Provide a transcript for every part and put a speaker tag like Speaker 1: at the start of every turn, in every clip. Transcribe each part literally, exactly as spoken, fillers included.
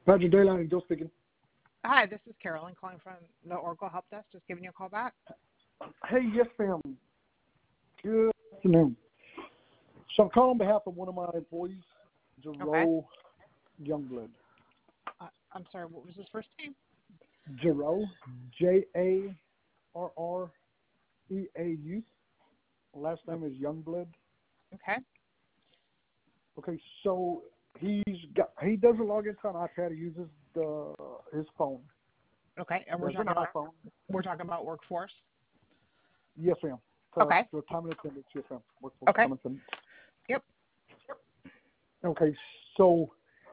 Speaker 1: Roger Dayline, Joe speaking.
Speaker 2: Hi, this is Carolyn calling from the Oracle Help Desk. Just giving you a call back.
Speaker 1: Hey, yes, ma'am. Good afternoon. So I'm calling on behalf of one of my employees, Jerome
Speaker 2: Okay.
Speaker 1: Youngblood.
Speaker 2: Uh, I'm sorry, what was his first name?
Speaker 1: Jerome, J A R R E A U. Last name is Youngblood.
Speaker 2: Okay.
Speaker 1: Okay, so he's got he doesn't log into an iPad. He uses the his phone.
Speaker 2: Okay, and we're
Speaker 1: There's an
Speaker 2: talking about
Speaker 1: iPhone.
Speaker 2: we're talking about workforce.
Speaker 1: Yes, ma'am. Uh,
Speaker 2: Okay.
Speaker 1: The time and attendance. Yes, ma'am. Workforce
Speaker 2: Okay.
Speaker 1: time and attendance.
Speaker 2: Yep.
Speaker 1: Okay, so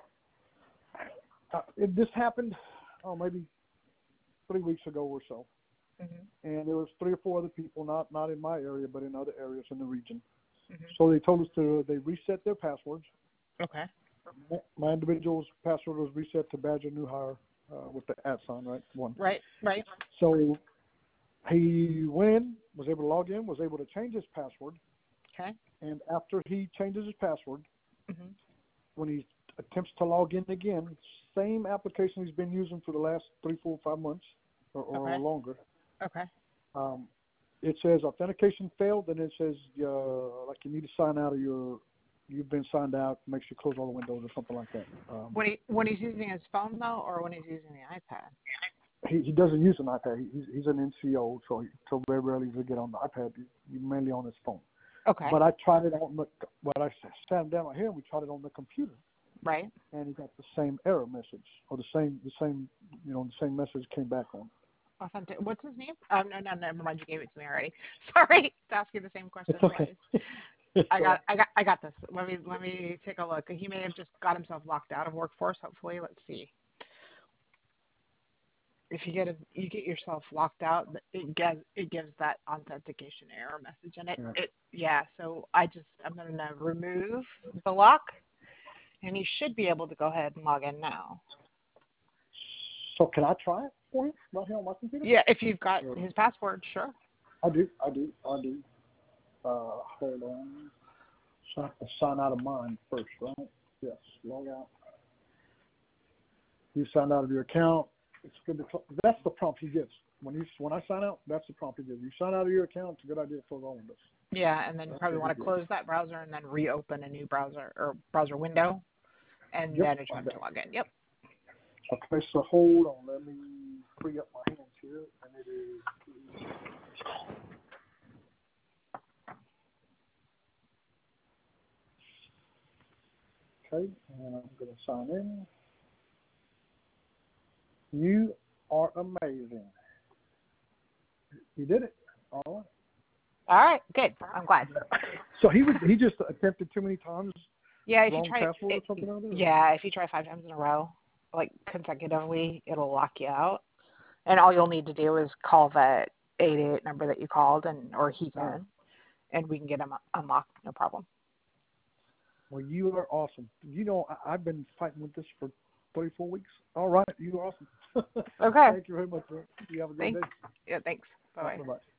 Speaker 1: uh, it, this happened, oh, maybe three weeks ago or so,
Speaker 2: Mm-hmm.
Speaker 1: and there was three or four other people, not not in my area, but in other areas in the region.
Speaker 2: Mm-hmm.
Speaker 1: So they told us to they reset their passwords.
Speaker 2: Okay.
Speaker 1: My individual's password was reset to Badger New Hire uh, with the at sign, right? One.
Speaker 2: Right. Right.
Speaker 1: So he went in, was able to log in, was able to change his password,
Speaker 2: Okay.
Speaker 1: and after he changes his password,
Speaker 2: Mm-hmm.
Speaker 1: when he attempts to log in again, same application he's been using for the last three, four, five months or, or
Speaker 2: Okay.
Speaker 1: longer.
Speaker 2: Okay.
Speaker 1: Um, it says authentication failed, and it says uh, like you need to sign out of your, you've been signed out, make sure you close all the windows or something like that. Um,
Speaker 2: When he when he's using his phone though, or when he's using the iPad?
Speaker 1: he, he doesn't use an iPad. He, he's, he's an N C O, so, he, so very rarely does he get on the iPad. He's mainly on his phone.
Speaker 2: Okay.
Speaker 1: But I tried it on the, but I sat him down right here and we tried it on the computer,
Speaker 2: Right.
Speaker 1: and he got the same error message, or the same, the same, you know, the same message came back on.
Speaker 2: Authentic. What's his name? Oh no, no, never mind. You gave it to me already. Sorry to ask you the same question
Speaker 1: It's okay.
Speaker 2: twice. I got, I got, I got this. Let me, let me take a look. He may have just got himself locked out of workforce. Hopefully, let's see. If you get a, you get yourself locked out, it gives, it gives that authentication error message, and it,
Speaker 1: Yeah.
Speaker 2: it, yeah. So I just, I'm gonna remove the lock, and he should be able to go ahead and log in now.
Speaker 1: So can I try it for him right here on my computer?
Speaker 2: Yeah, if you've got
Speaker 1: Sure.
Speaker 2: his password, sure.
Speaker 1: I do, I do, I do. Uh, hold on. So I have to sign out of mine first, right? Yes, log out. You sign out of your account. It's good to. Cl- that's the prompt he gives when you when I sign out. That's the prompt he gives. You sign out of your account. It's a good idea to close all windows.
Speaker 2: Yeah, and then you
Speaker 1: That's
Speaker 2: probably
Speaker 1: what he
Speaker 2: want to
Speaker 1: gives.
Speaker 2: close that browser and then reopen a new browser or browser window, and
Speaker 1: Yep.
Speaker 2: then
Speaker 1: I
Speaker 2: attempt
Speaker 1: got
Speaker 2: to
Speaker 1: it.
Speaker 2: log in. Yep.
Speaker 1: Okay, so hold on. Let me free up my hands here, and it is. Okay, and I'm going to sign in. You are amazing. You did it. All right.
Speaker 2: All right, good. I'm glad.
Speaker 1: So he was he just attempted too many times,
Speaker 2: Yeah, if you
Speaker 1: wrong
Speaker 2: try,
Speaker 1: password or
Speaker 2: it,
Speaker 1: something like that?
Speaker 2: yeah, if you try five times in a row, like consecutively, it'll lock you out. And all you'll need to do is call that eight eight eight number that you called, and or he
Speaker 1: Uh,
Speaker 2: can, and we can get him unlocked, no problem.
Speaker 1: well, you are awesome. You know, I, I've been fighting with this for three, four weeks. All right, you are awesome.
Speaker 2: Okay.
Speaker 1: Thank you very much, man. You have a great
Speaker 2: Thanks.
Speaker 1: day.
Speaker 2: Yeah, thanks. Bye bye.
Speaker 1: Bye-bye.